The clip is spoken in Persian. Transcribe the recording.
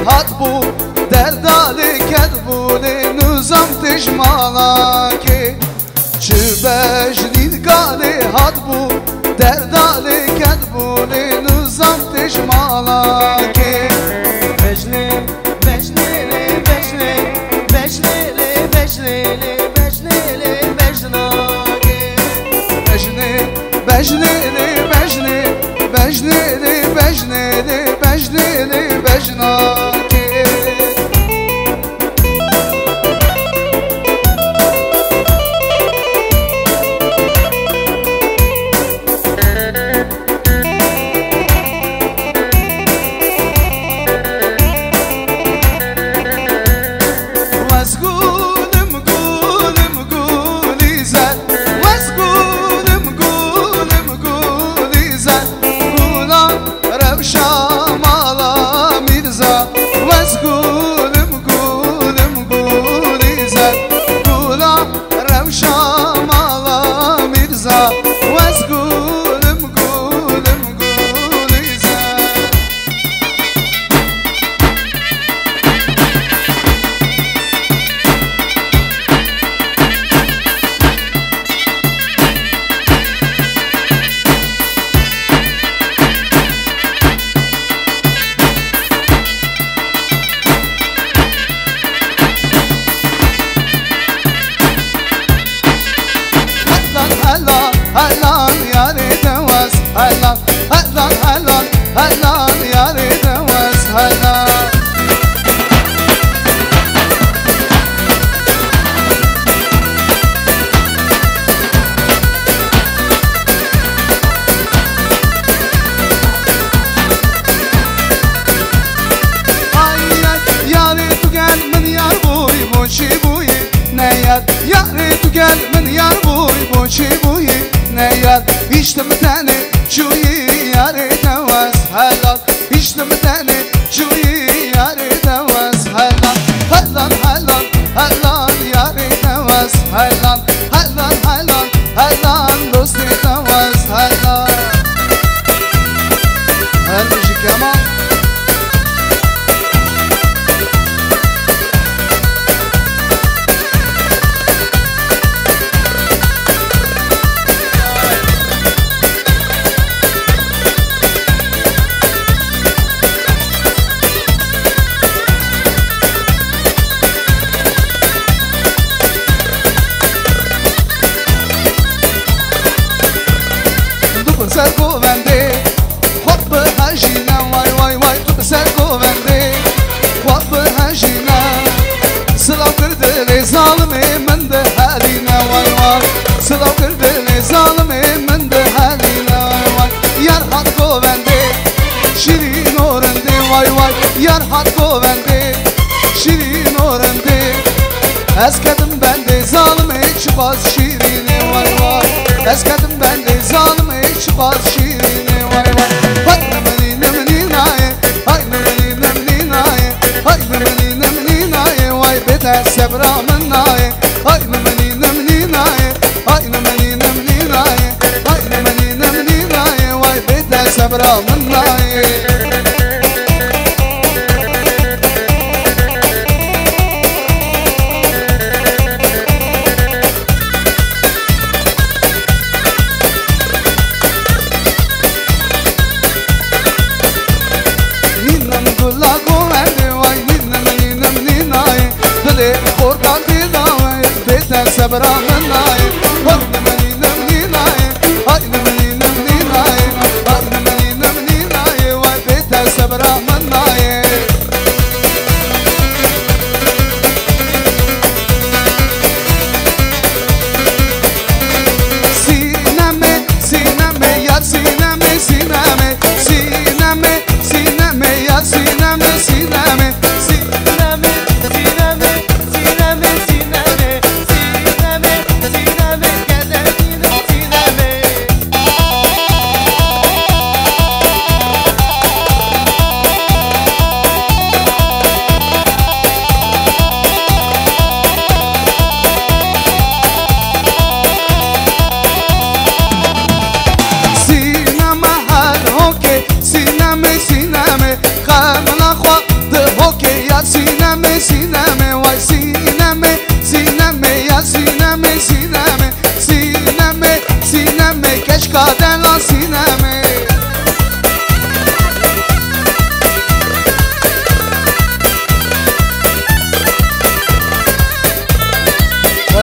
هات بو دردالی کد بولی نظام تجمالا که چه بجنید گالی هات بو دردالی کد بولی نظام تجمالا که بجلی بجلی بجلی بجلی بجلی بجلی بجناگی بجنی بجنی بجنی بجنی بجنی بجنی بجناکی هلال یاری دوز هلال هلال هلال هلال یاری دوز هلال یاری تو گل من یار بوی بوچی بوی نیاد یاری تو گل من یار بوی بوچی بوی نیاد هیچ متنه جویی یاری دوز هلال هیچ متنه جویی یاری دوز هلال هلال هلال هلال یاری دوز هلال هلال هلال هلال دوستی دوز هلال هر میشه کمان بسر گوونده خواب به هجینه وای وای وای تو بسر گوونده خواب به هجینه سلام کرده لی ظالمه من ده حالینه وای وای سلام کرده لی ظالمه من ده حالینه وای وای یار هات گوونده شیرین اورنده وای وای یار هات گوونده شیرین اورنده از کدم بنده ظالمه چه باز شیرینه وای وای از کدم بنده ظالمه باز شیرینه وای وای های نمنی نمنی نایه های نمنی نمنی نایه های نمنی نمنی نایه وای بده صبرا من نایه های نمنی نمنی نایه های نمنی نمنی نایه های نمنی نمنی نایه وای بده صبرا من نایه صبرا